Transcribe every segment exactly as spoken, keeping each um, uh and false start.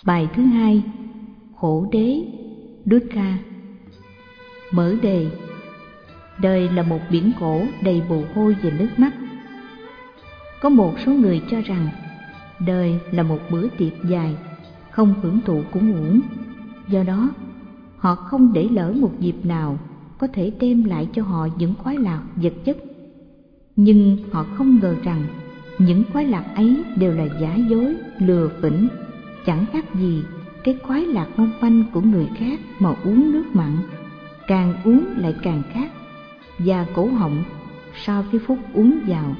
Bài thứ hai, khổ đế, Dukkha. Mở đề: đời là một biển khổ đầy mồ hôi và nước mắt. Có một số người cho rằng đời là một bữa tiệc dài, không hưởng thụ cũng uổng. Do đó, họ không để lỡ một dịp nào có thể đem lại cho họ những khoái lạc vật chất. Nhưng họ không ngờ rằng những khoái lạc ấy đều là giả dối, lừa phỉnh, chẳng khác gì cái khoái lạc mong manh của người khác mà uống nước mặn, càng uống lại càng khát, và cổ họng sau cái phút uống vào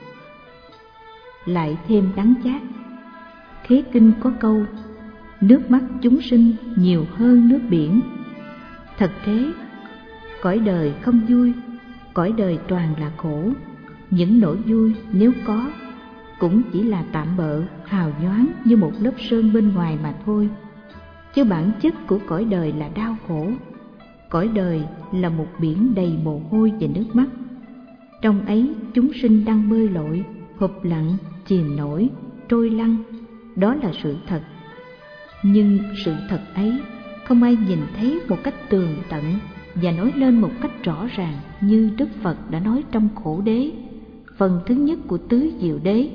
lại thêm đắng chát. Khế kinh có câu: nước mắt chúng sinh nhiều hơn nước biển. Thật thế, cõi đời không vui, cõi đời toàn là khổ. Những nỗi vui nếu có cũng chỉ là tạm bợ, hào nhoáng như một lớp sơn bên ngoài mà thôi, chứ bản chất của cõi đời là đau khổ. Cõi đời là một biển đầy mồ hôi và nước mắt. Trong ấy chúng sinh đang bơi lội, hụp lặn, chìm nổi, trôi lăn. Đó là sự thật. Nhưng sự thật ấy không ai nhìn thấy một cách tường tận và nói lên một cách rõ ràng như Đức Phật đã nói trong Khổ Đế, phần thứ nhất của Tứ Diệu Đế.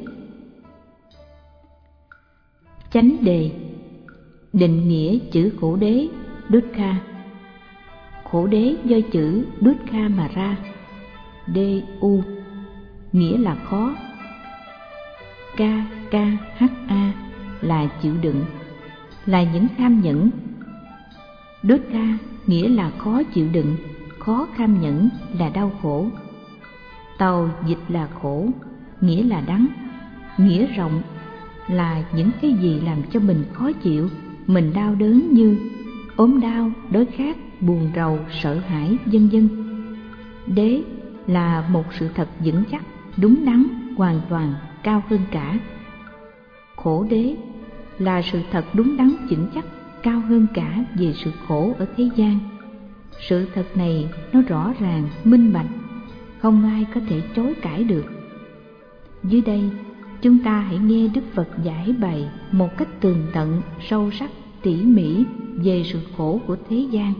Chánh đề: định nghĩa chữ khổ đế, Dukkha. Khổ đế do chữ Dukkha mà ra. Du nghĩa là khó. K K H A là chịu đựng, là những kham nhẫn. Dukkha nghĩa là khó chịu đựng, khó kham nhẫn, là đau khổ. Tàu dịch là khổ, nghĩa là đắng. Nghĩa rộng là những cái gì làm cho mình khó chịu, mình đau đớn như ốm đau, đói khát, buồn rầu, sợ hãi, vân vân. Đế là một sự thật vững chắc, đúng đắn, hoàn toàn, cao hơn cả. Khổ đế là sự thật đúng đắn, vững chắc, cao hơn cả về sự khổ ở thế gian. Sự thật này nó rõ ràng, minh bạch, không ai có thể chối cãi được. Dưới đây, chúng ta hãy nghe Đức Phật giải bày một cách tường tận, sâu sắc, tỉ mỉ về sự khổ của thế gian.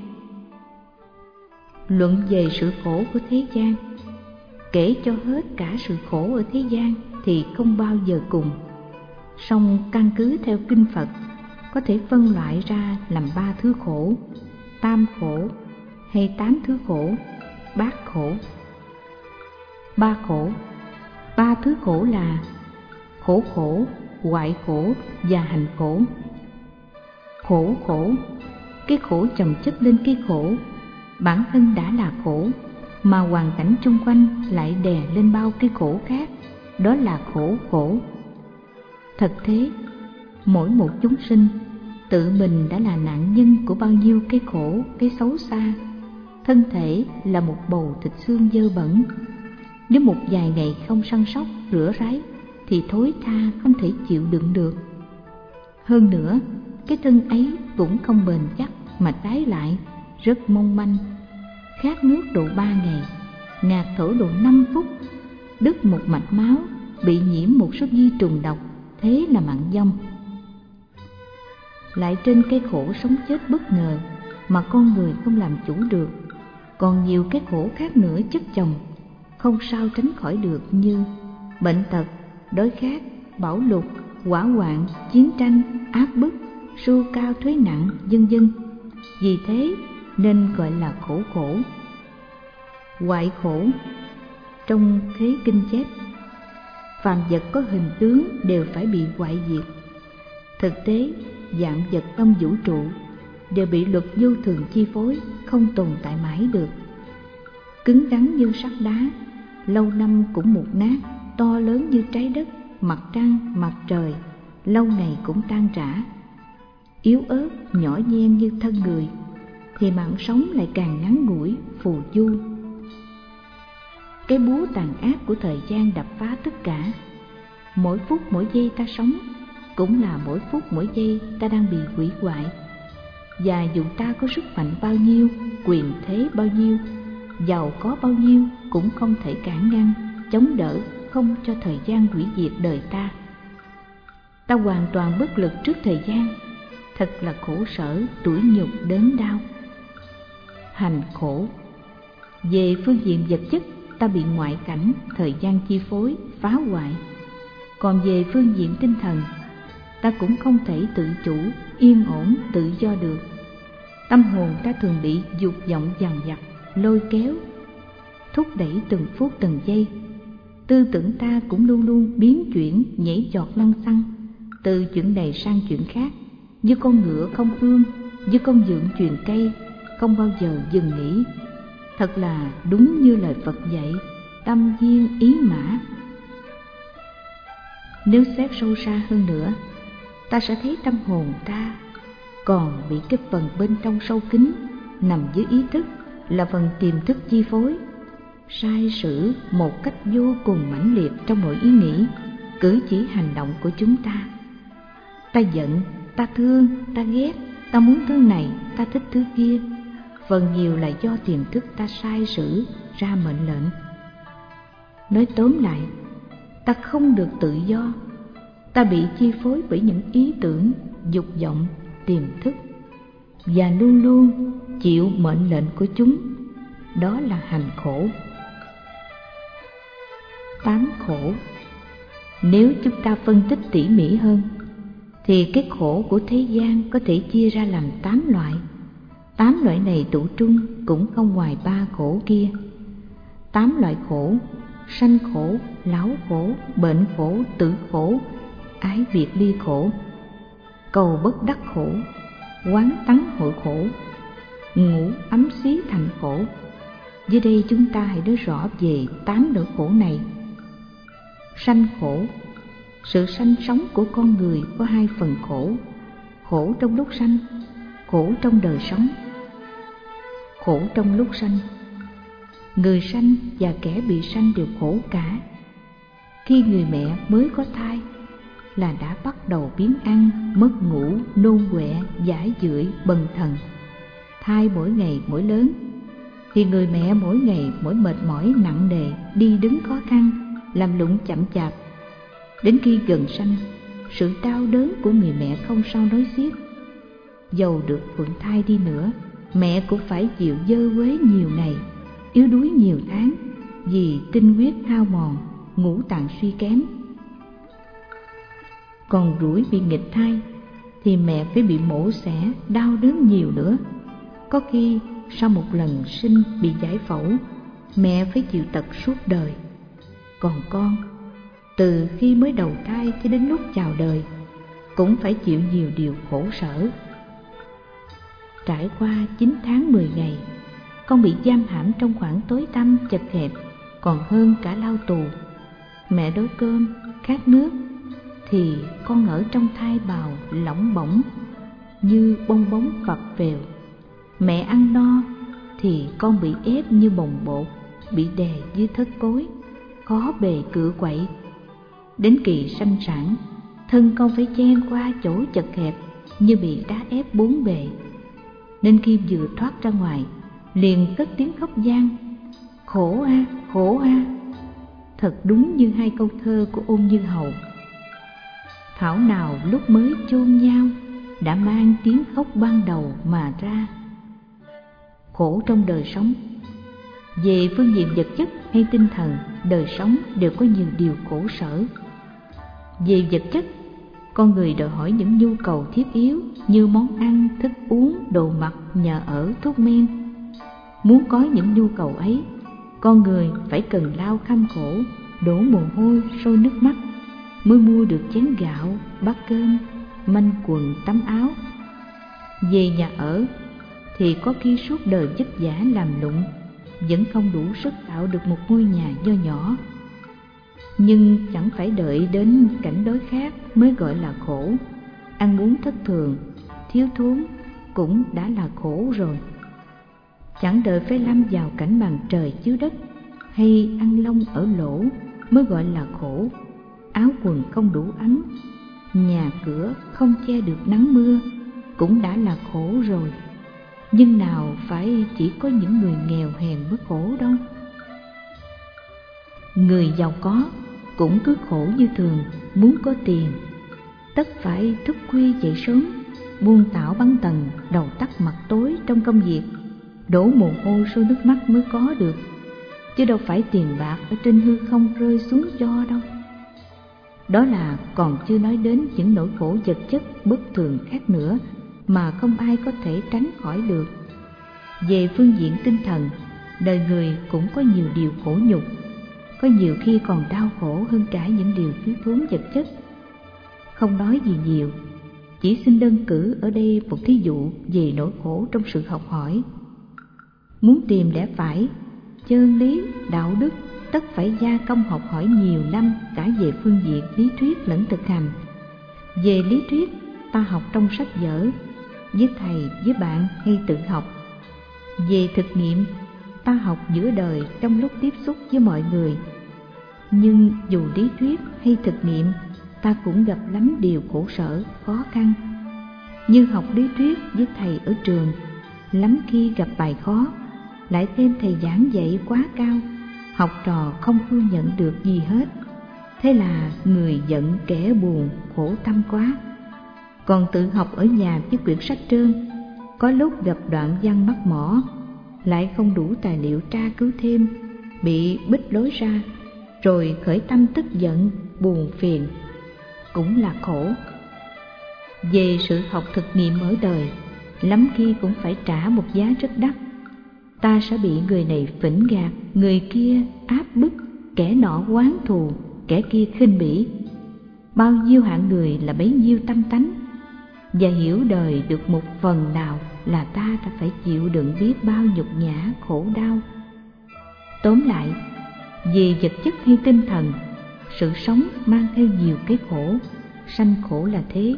Luận về sự khổ của thế gian, kể cho hết cả sự khổ ở thế gian thì không bao giờ cùng. Song căn cứ theo kinh Phật, có thể phân loại ra làm ba thứ khổ: tam khổ hay tám thứ khổ, bát khổ. Ba khổ, ba thứ khổ là khổ khổ, hoại khổ và hành khổ. Khổ khổ, cái khổ chồng chất lên cái khổ, bản thân đã là khổ, mà hoàn cảnh chung quanh lại đè lên bao cái khổ khác, đó là khổ khổ. Thật thế, mỗi một chúng sinh tự mình đã là nạn nhân của bao nhiêu cái khổ, cái xấu xa. Thân thể là một bầu thịt xương dơ bẩn, nếu một vài ngày không săn sóc, rửa ráy thì thối tha không thể chịu đựng được. Hơn nữa, cái thân ấy cũng không bền chắc, mà trái lại rất mong manh. Khát nước độ ba ngày, ngạt thở độ năm phút, đứt một mạch máu, bị nhiễm một số vi trùng độc, thế là mạng vong. Lại trên cái khổ sống chết bất ngờ mà con người không làm chủ được, còn nhiều cái khổ khác nữa chất chồng, không sao tránh khỏi được, như bệnh tật, đói khát, bão lụt, hỏa hoạn, chiến tranh, áp bức, sưu cao thuế nặng, vân vân. Vì thế nên gọi là khổ khổ. Hoại khổ, trong Khế Kinh chép, phàm vật có hình tướng đều phải bị hoại diệt. Thực tế, vạn vật trong vũ trụ đều bị luật vô thường chi phối, không tồn tại mãi được. Cứng rắn như sắt đá, lâu năm cũng mục nát, to lớn như trái đất, mặt trăng, mặt trời, lâu ngày cũng tan rã. Yếu ớt, nhỏ nhen như thân người, thì mạng sống lại càng ngắn ngủi, phù du. Cái búa tàn ác của thời gian đập phá tất cả. Mỗi phút mỗi giây ta sống, cũng là mỗi phút mỗi giây ta đang bị hủy hoại. Và dù ta có sức mạnh bao nhiêu, quyền thế bao nhiêu, giàu có bao nhiêu, cũng không thể cản ngăn, chống đỡ, không cho thời gian hủy diệt đời ta. Ta hoàn toàn bất lực trước thời gian, thật là khổ sở, tủi nhục đớn đau. Hành khổ. Về phương diện vật chất, ta bị ngoại cảnh, thời gian chi phối, phá hoại. Còn về phương diện tinh thần, ta cũng không thể tự chủ, yên ổn, tự do được. Tâm hồn ta thường bị dục vọng dằn vặt, lôi kéo, thúc đẩy từng phút từng giây. Tư tưởng ta cũng luôn luôn biến chuyển, nhảy giọt lăng xăng, từ chuyện này sang chuyện khác, như con ngựa không ương, như con dượng chuyền cây, không bao giờ dừng nghỉ. Thật là đúng như lời Phật dạy, tâm viên ý mã. Nếu xét sâu xa hơn nữa, ta sẽ thấy tâm hồn ta còn bị cái phần bên trong sâu kín, nằm dưới ý thức, là phần tiềm thức chi phối, sai sử một cách vô cùng mãnh liệt trong mọi ý nghĩ, cử chỉ hành động của chúng ta. Ta giận, ta thương, ta ghét, ta muốn thứ này, ta thích thứ kia, phần nhiều là do tiềm thức ta sai sử ra mệnh lệnh. Nói tóm lại, ta không được tự do, ta bị chi phối bởi những ý tưởng, dục vọng, tiềm thức, và luôn luôn chịu mệnh lệnh của chúng. Đó là hành khổ. Tám khổ. Nếu chúng ta phân tích tỉ mỉ hơn, thì cái khổ của thế gian có thể chia ra làm tám loại. Tám loại này tụ trung cũng không ngoài ba khổ kia. Tám loại khổ: sanh khổ, lão khổ, bệnh khổ, tử khổ, ái biệt ly khổ, cầu bất đắc khổ, quán tắng hội khổ, ngũ ấm xí thành khổ. Dưới đây chúng ta hãy nói rõ về tám nỗi khổ này. Sanh khổ. Sự sanh sống của con người có hai phần khổ: khổ trong lúc sanh, khổ trong đời sống. Khổ trong lúc sanh. Người sanh và kẻ bị sanh đều khổ cả. Khi người mẹ mới có thai là đã bắt đầu biếng ăn, mất ngủ, nôn ọe, dãi dưởi, bần thần. Thai mỗi ngày mỗi lớn, thì người mẹ mỗi ngày mỗi mệt mỏi nặng nề, đi đứng khó khăn, làm lụng chậm chạp. Đến khi gần sanh, sự đau đớn của người mẹ không sao nói xiết. Dầu được phượng thai đi nữa, mẹ cũng phải chịu dơ quế nhiều ngày, yếu đuối nhiều tháng, vì tinh huyết hao mòn, ngũ tạng suy kém. Còn rủi bị nghịch thai thì mẹ phải bị mổ xẻ, đau đớn nhiều nữa. Có khi sau một lần sinh bị giải phẫu, mẹ phải chịu tật suốt đời. Còn con, từ khi mới đầu thai cho đến lúc chào đời, cũng phải chịu nhiều điều khổ sở. Trải qua chín tháng mười ngày, con bị giam hãm trong khoảng tối tăm chật hẹp, còn hơn cả lao tù. Mẹ đói cơm, khát nước, thì con ở trong thai bào lỏng bỏng như bong bóng phập phèo. Mẹ ăn no thì con bị ép như bồng bột, bị đè dưới thất cối, khó bề cựa quậy. Đến kỳ sanh sản, thân con phải chen qua chỗ chật hẹp như bị đá ép bốn bề, nên khi vừa thoát ra ngoài liền cất tiếng khóc van: khổ a, khổ a. Thật đúng như hai câu thơ của Ôn Như Hầu: thảo nào lúc mới chôn nhau, đã mang tiếng khóc ban đầu mà ra. Khổ trong đời sống. Về phương diện vật chất hay tinh thần, đời sống đều có nhiều điều khổ sở. Về vật chất, con người đòi hỏi những nhu cầu thiết yếu như món ăn, thức uống, đồ mặc, nhà ở, thuốc men. Muốn có những nhu cầu ấy, con người phải cần lao kham khổ, đổ mồ hôi, sôi nước mắt, mới mua được chén gạo, bát cơm, manh quần, tấm áo. Về nhà ở thì có khi suốt đời vất vả làm lụng, vẫn không đủ sức tạo được một ngôi nhà nho nhỏ. Nhưng chẳng phải đợi đến cảnh đói khát mới gọi là khổ. Ăn uống thất thường, thiếu thốn cũng đã là khổ rồi. Chẳng đợi phải lâm vào cảnh màn trời chiếu đất, hay ăn lông ở lỗ mới gọi là khổ. Áo quần không đủ ấm, nhà cửa không che được nắng mưa cũng đã là khổ rồi. Nhưng nào phải chỉ có những người nghèo hèn mới khổ đâu. Người giàu có cũng cứ khổ như thường, muốn có tiền tất phải thức khuya dậy sớm, buông tảo bắn tần, đầu tắt mặt tối trong công việc, đổ mồ hôi sôi nước mắt mới có được, chứ đâu phải tiền bạc ở trên hư không rơi xuống cho đâu. Đó là còn chưa nói đến những nỗi khổ vật chất bất thường khác nữa mà không ai có thể tránh khỏi được. Về phương diện tinh thần, đời người cũng có nhiều điều khổ nhục, có nhiều khi còn đau khổ hơn cả những điều thiếu thốn vật chất. Không nói gì nhiều, chỉ xin đơn cử ở đây một thí dụ về nỗi khổ trong sự học hỏi. Muốn tìm lẽ phải, chân lý, đạo đức, tất phải gia công học hỏi nhiều năm cả về phương diện lý thuyết lẫn thực hành. Về lý thuyết, ta học trong sách vở, với thầy, với bạn hay tự học. Về thực nghiệm, ta học giữa đời trong lúc tiếp xúc với mọi người. Nhưng dù lý thuyết hay thực nghiệm, ta cũng gặp lắm điều khổ sở, khó khăn. Như học lý thuyết với thầy ở trường, lắm khi gặp bài khó, lại thêm thầy giảng dạy quá cao, học trò không thu nhận được gì hết. Thế là người giận kẻ buồn, khổ tâm quá. Còn tự học ở nhà với quyển sách trơn, có lúc gặp đoạn văn mắc mỏ, lại không đủ tài liệu tra cứu thêm, bị bích lối ra, rồi khởi tâm tức giận, buồn phiền, cũng là khổ. Về sự học thực nghiệm ở đời, lắm khi cũng phải trả một giá rất đắt. Ta sẽ bị người này phỉnh gạt, người kia áp bức, kẻ nọ oán thù, kẻ kia khinh bỉ. Bao nhiêu hạng người là bấy nhiêu tâm tánh, và hiểu đời được một phần nào là ta đã phải chịu đựng biết bao nhục nhã khổ đau. Tóm lại, về vật chất hay tinh thần, sự sống mang theo nhiều cái khổ, sanh khổ là thế.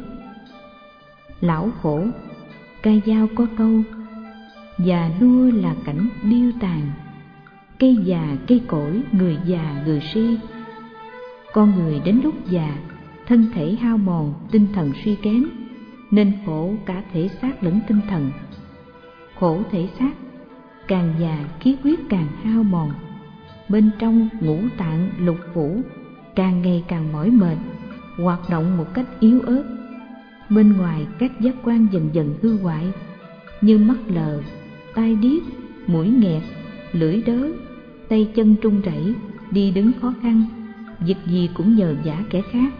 Lão khổ, ca dao có câu, già nua là cảnh điêu tàn, cây già cây cỗi, người già người si. Con người đến lúc già, thân thể hao mòn, tinh thần suy kém, nên khổ cả thể xác lẫn tinh thần. Khổ thể xác, càng già khí huyết càng hao mòn, bên trong ngũ tạng lục phủ càng ngày càng mỏi mệt, hoạt động một cách yếu ớt. Bên ngoài các giác quan dần dần hư hoại, như mắt lờ, tai điếc, mũi nghẹt, lưỡi đớ, tay chân trung rẩy, đi đứng khó khăn, việc gì cũng nhờ vả kẻ khác.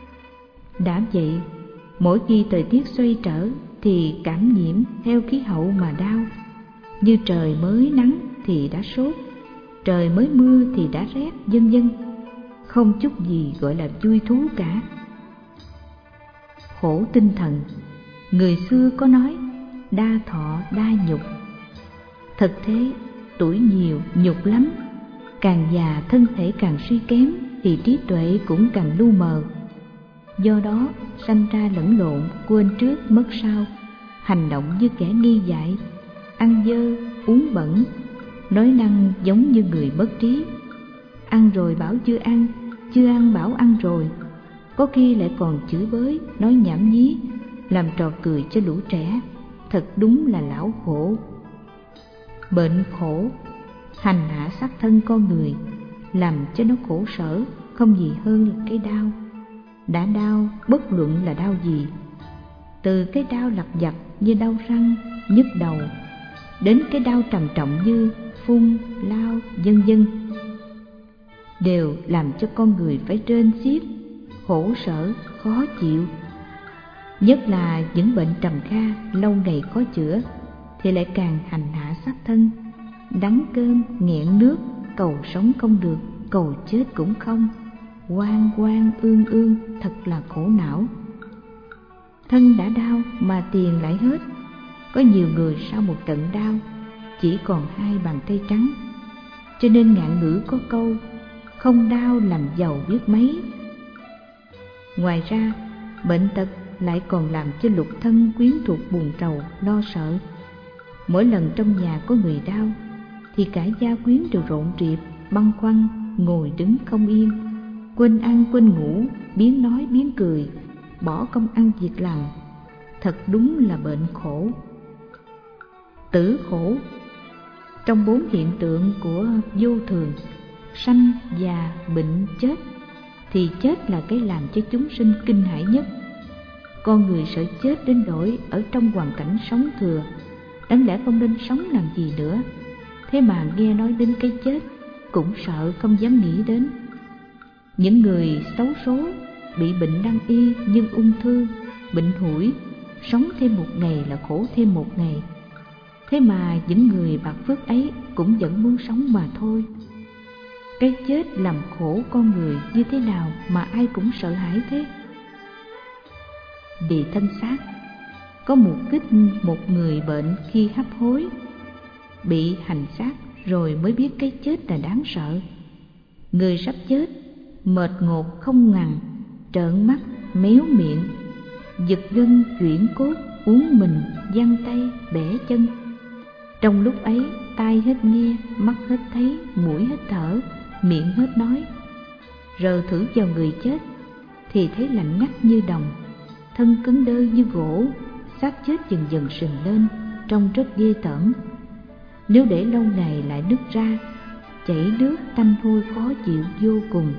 Đã vậy, mỗi khi thời tiết xoay trở thì cảm nhiễm theo khí hậu mà đau. Như trời mới nắng thì đã sốt, trời mới mưa thì đã rét, vân vân. Không chút gì gọi là vui thú cả. Khổ tinh thần, người xưa có nói đa thọ đa nhục. Thực thế, tuổi nhiều nhục lắm, càng già thân thể càng suy kém thì trí tuệ cũng càng lu mờ. Do đó sanh ra lẫn lộn, quên trước mất sau, hành động như kẻ nghi dại, ăn dơ uống bẩn, nói năng giống như người mất trí. Ăn rồi bảo chưa ăn, chưa ăn bảo ăn rồi, có khi lại còn chửi bới, nói nhảm nhí, làm trò cười cho lũ trẻ. Thật đúng là lão khổ. Bệnh khổ hành hạ xác thân con người, làm cho nó khổ sở, không gì hơn là cái đau. Đã đau bất luận là đau gì, từ cái đau lặt vặt như đau răng, nhức đầu, đến cái đau trầm trọng như phun, lao, vân vân, đều làm cho con người phải rên xiết, khổ sở, khó chịu. Nhất là những bệnh trầm kha lâu ngày khó chữa thì lại càng hành hạ xác thân, đắng cơm nghẹn nước, cầu sống không được, cầu chết cũng không, oan oan ương ương, thật là khổ não. Thân đã đau mà tiền lại hết. Có nhiều người sau một trận đau chỉ còn hai bàn tay trắng. Cho nên ngạn ngữ có câu không đau làm giàu biết mấy. Ngoài ra, bệnh tật lại còn làm cho lục thân quyến thuộc buồn rầu, lo sợ. Mỗi lần trong nhà có người đau thì cả gia quyến đều rộn rịp, băn khoăn, ngồi đứng không yên, quên ăn quên ngủ, biến nói biến cười, bỏ công ăn việc làm. Thật đúng là bệnh khổ. Tử khổ, trong bốn hiện tượng của vô thường, sanh, già, bệnh, chết, thì chết là cái làm cho chúng sinh kinh hãi nhất. Con người sợ chết đến nỗi ở trong hoàn cảnh sống thừa, đáng lẽ không nên sống làm gì nữa, thế mà nghe nói đến cái chết cũng sợ không dám nghĩ đến. Những người xấu số bị bệnh nan y nhưng ung thư, bệnh hủi, sống thêm một ngày là khổ thêm một ngày. Thế mà những người bạc phước ấy cũng vẫn muốn sống mà thôi. Cái chết làm khổ con người như thế nào mà ai cũng sợ hãi thế? Địa thân xác có mục kích một người bệnh khi hấp hối, bị hành xác rồi mới biết cái chết là đáng sợ. Người sắp chết mệt ngột không ngằn, trợn mắt, méo miệng, giật gân chuyển cốt, uốn mình, giăng tay, bẻ chân. Trong lúc ấy, tai hết nghe, mắt hết thấy, mũi hết thở, miệng hết nói. Rờ thử vào người chết thì thấy lạnh ngắt như đồng, thân cứng đơ như gỗ, xác chết dần dần sừng lên, trông rất ghê tởm. Nếu để lâu ngày lại nứt ra, chảy nước tanh hôi khó chịu vô cùng.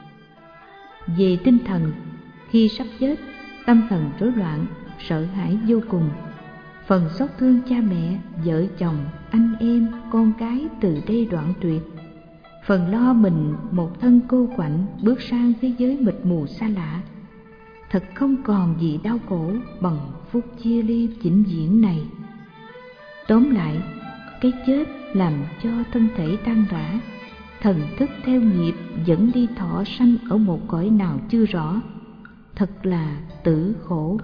Về tinh thần, khi sắp chết, tâm thần rối loạn, sợ hãi vô cùng. Phần xót thương cha mẹ, vợ chồng, anh em, con cái từ đây đoạn tuyệt. Phần lo mình một thân cô quạnh bước sang thế giới mịt mù xa lạ. Thật không còn gì đau khổ bằng phút chia ly vĩnh viễn này. Tóm lại, cái chết làm cho thân thể tan rã, thần thức theo nghiệp dẫn đi thọ sanh ở một cõi nào chưa rõ. Thật là tử khổ.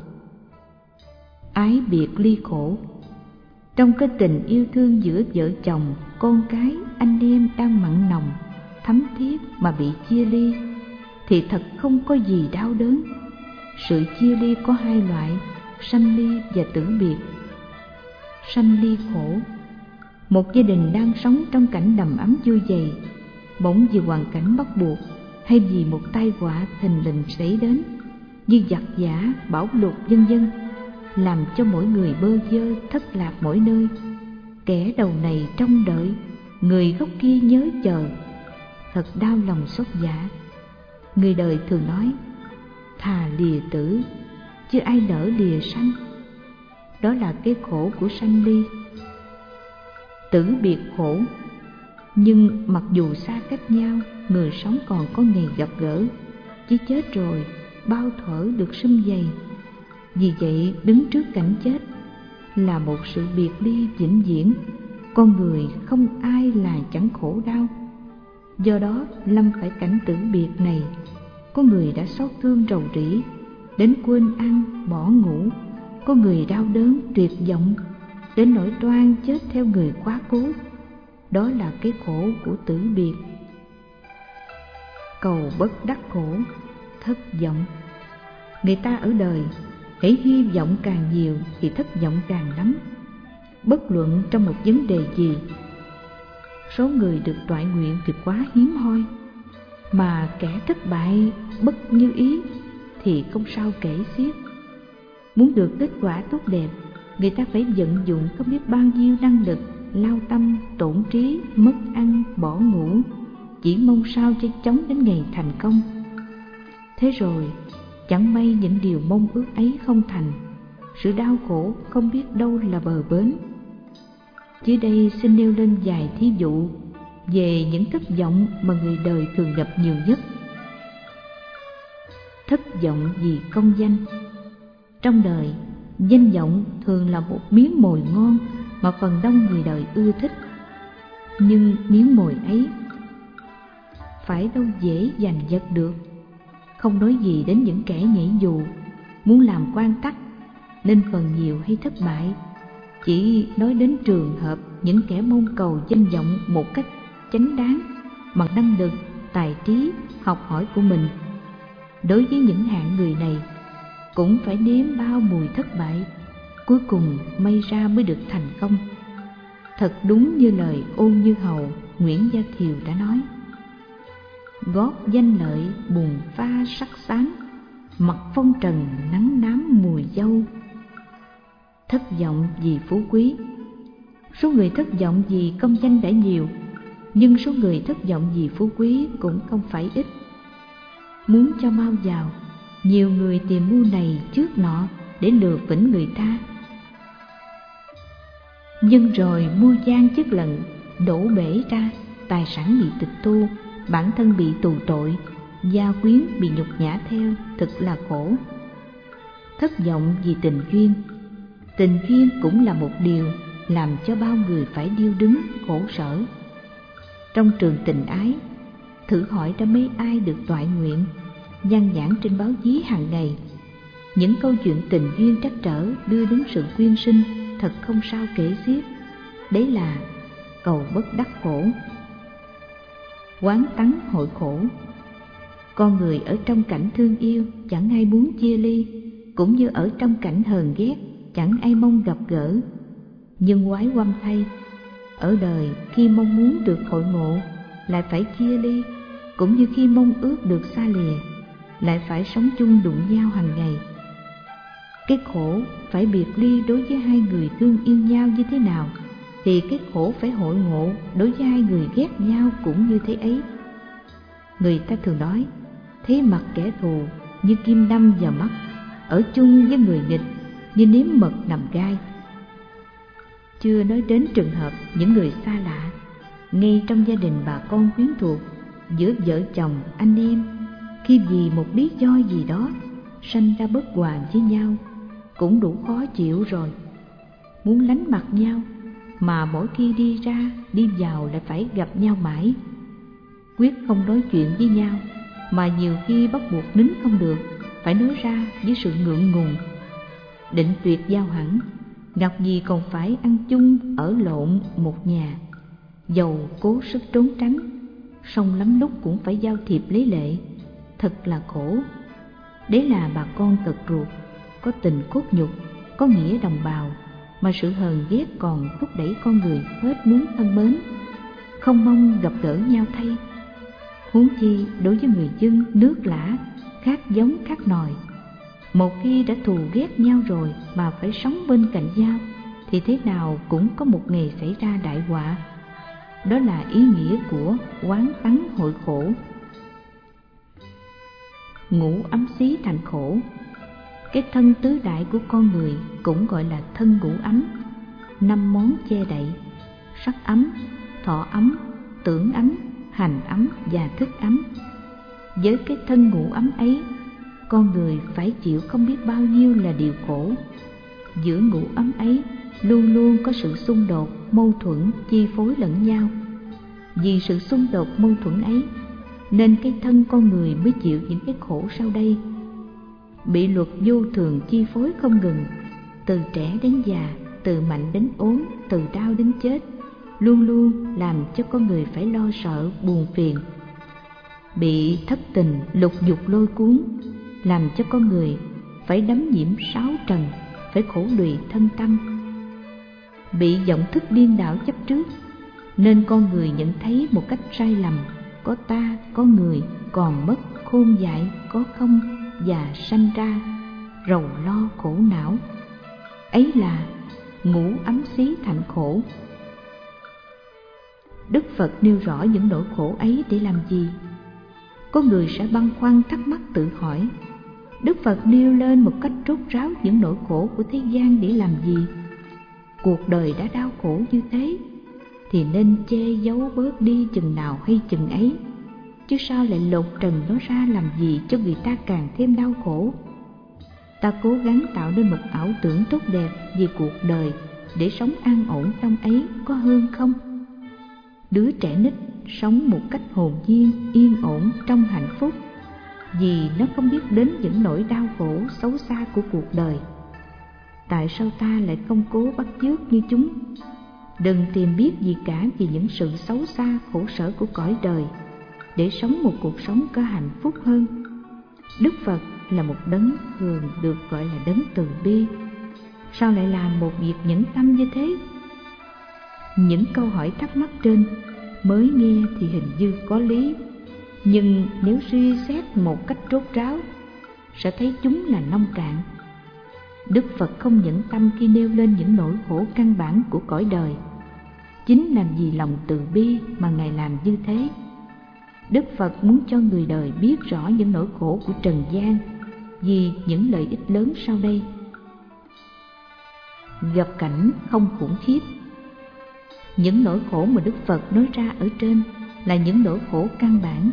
Ái biệt ly khổ. Trong cái tình yêu thương giữa vợ chồng, con cái, anh em đang mặn nồng, thắm thiết mà bị chia ly thì thật không có gì đau đớn. Sự chia ly có hai loại, sanh ly và tử biệt. Sanh ly khổ. Một gia đình đang sống trong cảnh đầm ấm vui vầy, bỗng vì hoàn cảnh bắt buộc hay vì một tai họa thình lình xảy đến như giặc giã, bão lụt vân vân, làm cho mỗi người bơ vơ thất lạc mỗi nơi. Kẻ đầu này trông đợi, người gốc kia nhớ chờ, thật đau lòng xót dạ. Người đời thường nói thà lìa tử chứ ai nỡ lìa sanh. Đó là cái khổ của sanh ly. Tử biệt khổ. Nhưng mặc dù xa cách nhau, người sống còn có ngày gặp gỡ, chứ chết rồi bao thở được sum vầy. Vì vậy đứng trước cảnh chết là một sự biệt ly vĩnh viễn. Con người không ai là chẳng khổ đau. Do đó lâm phải cảnh tử biệt này, có người đã xót thương rầu rĩ đến quên ăn bỏ ngủ, có người đau đớn tuyệt vọng đến nỗi toan chết theo người quá cố. Đó là cái khổ của tử biệt. Cầu bất đắc khổ, thất vọng. Người ta ở đời hễ hy vọng càng nhiều thì thất vọng càng lắm. Bất luận trong một vấn đề gì, số người được toại nguyện thì quá hiếm hoi, mà kẻ thất bại bất như ý thì không sao kể xiết. Muốn được kết quả tốt đẹp, người ta phải vận dụng không biết bao nhiêu năng lực, lao tâm, tổn trí, mất ăn, bỏ ngủ, chỉ mong sao cho chóng đến ngày thành công. Thế rồi, chẳng may những điều mong ước ấy không thành, sự đau khổ không biết đâu là bờ bến. Dưới đây xin nêu lên vài thí dụ về những thất vọng mà người đời thường gặp nhiều nhất. Thất vọng vì công danh. Trong đời, danh vọng thường là một miếng mồi ngon mà phần đông người đời ưa thích. Nhưng miếng mồi ấy phải đâu dễ giành giật được. Không nói gì đến những kẻ nhảy dù, muốn làm quan tắc nên phần nhiều hay thất bại. Chỉ nói đến trường hợp những kẻ mong cầu danh vọng một cách chánh đáng bằng năng lực, tài trí, học hỏi của mình. Đối với những hạng người này, cũng phải nếm bao mùi thất bại, cuối cùng may ra mới được thành công. Thật đúng như lời Ôn Như Hầu, Nguyễn Gia Thiều đã nói: gót danh lợi bùn pha sắc xám, mặt phong trần nắng nám mùi dâu. Thất vọng vì phú quý. Số người thất vọng vì công danh đã nhiều, nhưng số người thất vọng vì phú quý cũng không phải ít. Muốn cho mau giàu, nhiều người tìm mua này trước nọ để lừa phỉnh người ta. Nhưng rồi mua gian chất lận, đổ bể ra, tài sản bị tịch thu, bản thân bị tù tội, gia quyến bị nhục nhã theo, thật là khổ. Thất vọng vì tình duyên. Tình duyên cũng là một điều làm cho bao người phải điêu đứng, khổ sở. Trong trường tình ái, thử hỏi đã mấy ai được toại nguyện, nhan nhản trên báo chí hàng ngày. Những câu chuyện tình duyên trắc trở đưa đến sự quyên sinh thật không sao kể xiết. Đấy là cầu bất đắc khổ. Quán tắng hội khổ. Con người ở trong cảnh thương yêu chẳng ai muốn chia ly, cũng như ở trong cảnh hờn ghét chẳng ai mong gặp gỡ. Nhưng quái quăm thay, ở đời khi mong muốn được hội ngộ lại phải chia ly, cũng như khi mong ước được xa lìa lại phải sống chung đụng nhau hàng ngày. Cái khổ phải biệt ly đối với hai người thương yêu nhau như thế nào, thì cái khổ phải hội ngộ đối với hai người ghét nhau cũng như thế ấy. Người ta thường nói, thấy mặt kẻ thù như kim đâm vào mắt, ở chung với người nghịch như nếm mật nằm gai. Chưa nói đến trường hợp những người xa lạ, ngay trong gia đình bà con quyến thuộc, giữa vợ chồng, anh em, khi vì một lý do gì đó sanh ra bất hòa với nhau, cũng đủ khó chịu rồi. Muốn lánh mặt nhau, mà mỗi khi đi ra, đi vào lại phải gặp nhau mãi. Quyết không nói chuyện với nhau, mà nhiều khi bắt buộc nín không được, phải nói ra với sự ngượng ngùng. Định tuyệt giao hẳn, ngặt gì còn phải ăn chung ở lộn một nhà. Dầu cố sức trốn tránh, song lắm lúc cũng phải giao thiệp lấy lệ, thật là khổ. Đấy là bà con tật ruột, có tình cốt nhục, có nghĩa đồng bào, mà sự hờn ghét còn thúc đẩy con người hết muốn thân mến, không mong gặp gỡ nhau thay. Huống chi đối với người dân nước lã, khác giống khác nòi, một khi đã thù ghét nhau rồi mà phải sống bên cạnh nhau, thì thế nào cũng có một ngày xảy ra đại họa. Đó là ý nghĩa của quán tắng hội khổ. Ngũ ấm xí thành khổ. Cái thân tứ đại của con người cũng gọi là thân ngũ ấm, năm món che đậy: sắc ấm, thọ ấm, tưởng ấm, hành ấm và thức ấm. Với cái thân ngũ ấm ấy, con người phải chịu không biết bao nhiêu là điều khổ. Giữa ngũ ấm ấy luôn luôn có sự xung đột, mâu thuẫn chi phối lẫn nhau. Vì sự xung đột mâu thuẫn ấy nên cái thân con người mới chịu những cái khổ sau đây. Bị luật vô thường chi phối không ngừng, từ trẻ đến già, từ mạnh đến ốm, từ đau đến chết, luôn luôn làm cho con người phải lo sợ, buồn phiền. Bị thất tình, lục dục lôi cuốn, làm cho con người phải đắm nhiễm sáu trần, phải khổ lụy thân tâm. Bị vọng thức điên đảo chấp trước, nên con người nhận thấy một cách sai lầm, có ta, có người, còn mất khôn dại, có không, và sanh ra rầu lo khổ não. Ấy là ngũ ấm xí thành khổ. Đức Phật nêu rõ những nỗi khổ ấy để làm gì? Có người sẽ băn khoăn thắc mắc tự hỏi, Đức Phật nêu lên một cách rốt ráo những nỗi khổ của thế gian để làm gì? Cuộc đời đã đau khổ như thế, thì nên che giấu bớt đi chừng nào hay chừng ấy, chứ sao lại lột trần nó ra làm gì cho người ta càng thêm đau khổ. Ta cố gắng tạo nên một ảo tưởng tốt đẹp về cuộc đời để sống an ổn trong ấy có hơn không? Đứa trẻ nít sống một cách hồn nhiên, yên ổn trong hạnh phúc, vì nó không biết đến những nỗi đau khổ xấu xa của cuộc đời. Tại sao ta lại không cố bắt chước như chúng? Đừng tìm biết gì cả về những sự xấu xa, khổ sở của cõi đời, để sống một cuộc sống có hạnh phúc hơn. Đức Phật là một đấng thường được gọi là đấng từ bi, sao lại làm một việc nhẫn tâm như thế? Những câu hỏi thắc mắc trên mới nghe thì hình như có lý, nhưng nếu suy xét một cách rốt ráo sẽ thấy chúng là nông cạn. Đức Phật không nhẫn tâm khi nêu lên những nỗi khổ căn bản của cõi đời. Chính làm vì lòng từ bi mà Ngài làm như thế. Đức Phật muốn cho người đời biết rõ những nỗi khổ của trần gian, vì những lợi ích lớn sau đây. Gặp cảnh không khủng khiếp. Những nỗi khổ mà Đức Phật nói ra ở trên là những nỗi khổ căn bản,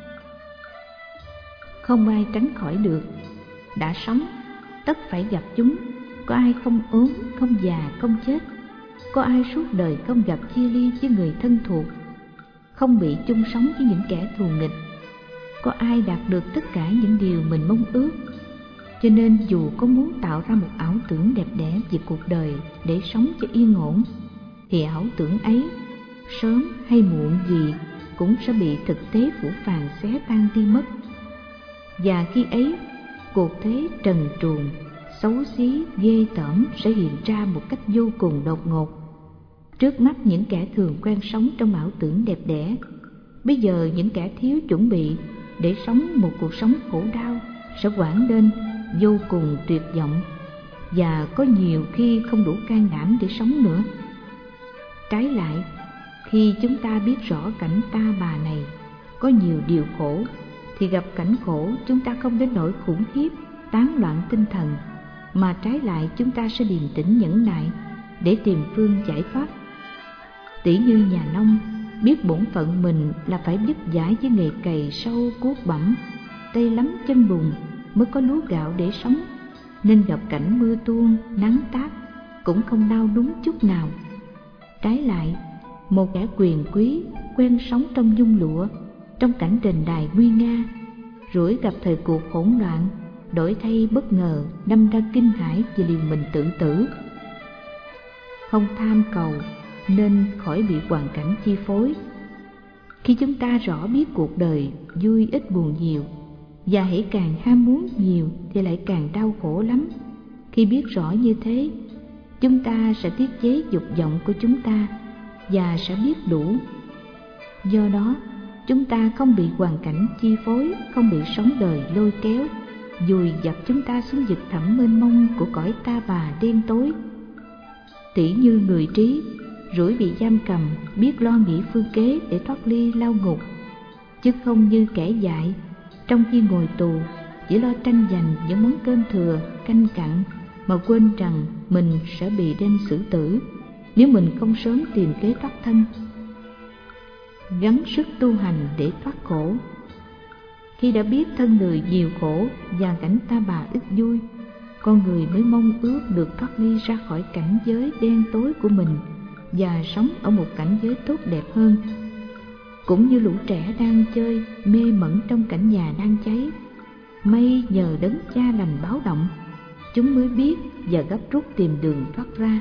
không ai tránh khỏi được. Đã sống, tất phải gặp chúng. Có ai không ốm, không già, không chết? Có ai suốt đời không gặp chia ly với người thân thuộc, không bị chung sống với những kẻ thù nghịch? Có ai đạt được tất cả những điều mình mong ước? Cho nên dù có muốn tạo ra một ảo tưởng đẹp đẽ về cuộc đời để sống cho yên ổn, thì ảo tưởng ấy sớm hay muộn gì cũng sẽ bị thực tế phủ phàng xé tan đi mất. Và khi ấy, cuộc thế trần truồng, xấu xí, ghê tởm sẽ hiện ra một cách vô cùng đột ngột trước mắt những kẻ thường quen sống trong ảo tưởng đẹp đẽ. Bây giờ những kẻ thiếu chuẩn bị để sống một cuộc sống khổ đau sẽ hoảng lên vô cùng tuyệt vọng, và có nhiều khi không đủ can đảm để sống nữa. Trái lại, khi chúng ta biết rõ cảnh ta bà này có nhiều điều khổ, thì gặp cảnh khổ chúng ta không đến nỗi khủng khiếp, tán loạn tinh thần, mà trái lại chúng ta sẽ điềm tĩnh nhẫn nại để tìm phương giải thoát. Tỷ như nhà nông biết bổn phận mình là phải vất vả với nghề cày sâu cuốc bẩm, tay lắm chân bùn mới có lúa gạo để sống, nên gặp cảnh mưa tuôn nắng táp cũng không đau đúng chút nào. Trái lại, một kẻ quyền quý quen sống trong nhung lụa, trong cảnh đền đài nguy nga, rủi gặp thời cuộc hỗn loạn, đổi thay bất ngờ đâm ra kinh hãi vì liều mình tự tử. Không tham cầu nên khỏi bị hoàn cảnh chi phối. Khi chúng ta rõ biết cuộc đời vui ít buồn nhiều, và hãy càng ham muốn nhiều thì lại càng đau khổ lắm. Khi biết rõ như thế, chúng ta sẽ tiết chế dục vọng của chúng ta và sẽ biết đủ. Do đó, chúng ta không bị hoàn cảnh chi phối, không bị sống đời lôi kéo, dùi dập chúng ta xuống vực thẳm mênh mông của cõi ta bà đen tối. Tỷ như người trí, rủi bị giam cầm, biết lo nghĩ phương kế để thoát ly lao ngục, chứ không như kẻ dại, trong khi ngồi tù chỉ lo tranh giành những món cơm thừa, canh cặn, mà quên rằng mình sẽ bị đem xử tử nếu mình không sớm tìm kế thoát thân. Gắng sức tu hành để thoát khổ. Khi đã biết thân người nhiều khổ và cảnh ta bà ít vui, con người mới mong ước được thoát ly ra khỏi cảnh giới đen tối của mình và sống ở một cảnh giới tốt đẹp hơn. Cũng như lũ trẻ đang chơi mê mẩn trong cảnh nhà đang cháy, may nhờ đấng cha lành báo động, chúng mới biết và gấp rút tìm đường thoát ra.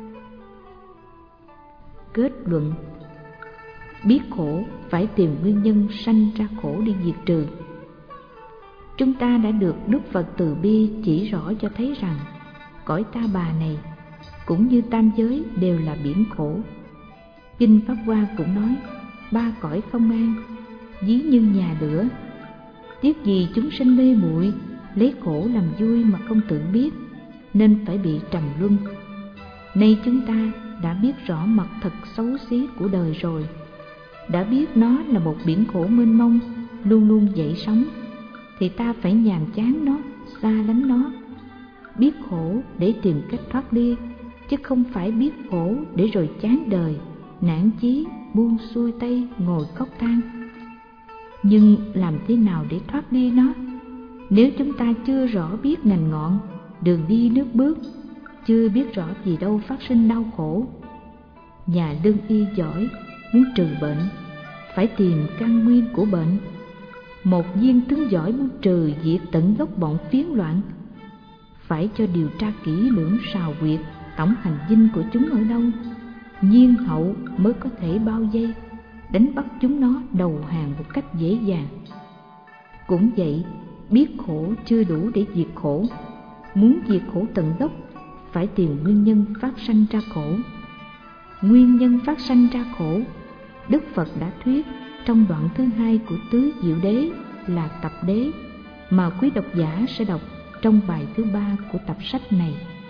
Kết luận: biết khổ phải tìm nguyên nhân sanh ra khổ để diệt trừ. Chúng ta đã được Đức Phật từ bi chỉ rõ cho thấy rằng cõi ta bà này cũng như tam giới đều là biển khổ. Kinh Pháp Hoa cũng nói ba cõi không an, ví như nhà lửa. Tiếc gì chúng sinh mê muội lấy khổ làm vui mà không tự biết, nên phải bị trầm luân. Nay chúng ta đã biết rõ mặt thật xấu xí của đời rồi, đã biết nó là một biển khổ mênh mông luôn luôn dậy sóng, thì ta phải nhàm chán nó, xa lánh nó. Biết khổ để tìm cách thoát ly, chứ không phải biết khổ để rồi chán đời, nản chí, buông xuôi tay ngồi khóc than. Nhưng làm thế nào để thoát đi nó? Nếu chúng ta chưa rõ biết ngành ngọn, đường đi nước bước, chưa biết rõ gì đâu phát sinh đau khổ. Nhà lương y giỏi muốn trừ bệnh, phải tìm căn nguyên của bệnh. Một viên tướng giỏi muốn trừ diệt tận gốc bọn phiến loạn, phải cho điều tra kỹ lưỡng sào quyệt tổng hành dinh của chúng ở đâu, nhiên hậu mới có thể bao vây đánh bắt chúng nó đầu hàng một cách dễ dàng. Cũng vậy, biết khổ chưa đủ để diệt khổ. Muốn diệt khổ tận gốc, phải tìm nguyên nhân phát sanh ra khổ. Nguyên nhân phát sanh ra khổ, Đức Phật đã thuyết trong đoạn thứ hai của Tứ Diệu Đế là Tập Đế, mà quý độc giả sẽ đọc trong bài thứ ba của tập sách này.